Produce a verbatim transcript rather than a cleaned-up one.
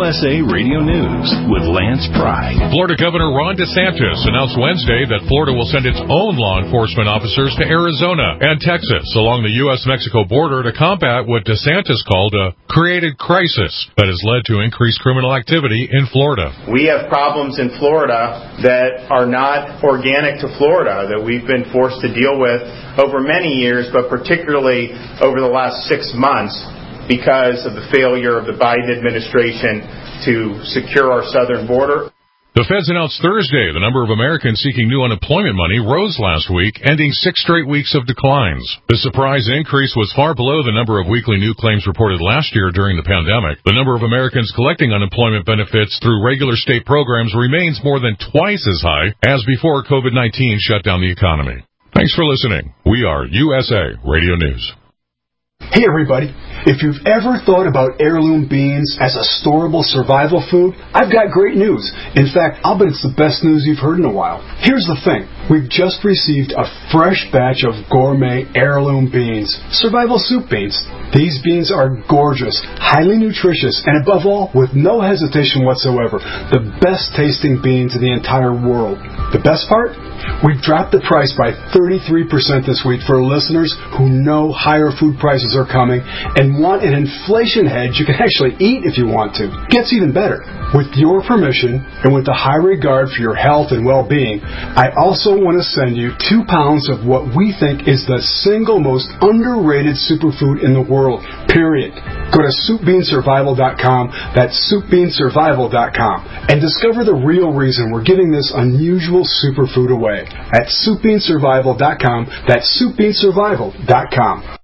U S A Radio News with Lance Pry. Florida Governor Ron DeSantis announced Wednesday that Florida will send its own law enforcement officers to Arizona and Texas along the U S Mexico border to combat what DeSantis called a created crisis that has led to increased criminal activity in Florida. We have problems in Florida that are not organic to Florida, that we've been forced to deal with over many years, but particularly over the last six months because of the failure of the Biden administration to secure our southern border. The feds announced Thursday the number of Americans seeking new unemployment money rose last week, ending six straight weeks of declines. The surprise increase was far below the number of weekly new claims reported last year during the pandemic. The number of Americans collecting unemployment benefits through regular state programs remains more than twice as high as before COVID nineteen shut down the economy. Thanks for listening. We are U S A Radio News. Hey everybody, if you've ever thought about heirloom beans as a storable survival food, I've got great news. In fact, I'll bet it's the best news you've heard in a while. Here's the thing. We've just received a fresh batch of gourmet heirloom beans, survival soup beans. These beans are gorgeous, highly nutritious, and above all, with no hesitation whatsoever, the best tasting beans in the entire world. The best part? We've dropped the price by thirty-three percent this week for listeners who know higher food prices are coming and want an inflation hedge you can actually eat if you want to. Gets even better. With your permission and with the high regard for your health and well-being, I also want to send you two pounds of what we think is the single most underrated superfood in the world, period. Go to soup bean survival dot com, that's soup bean survival dot com, and discover the real reason we're giving this unusual superfood away at soup bean survival dot com, that's soup bean survival dot com.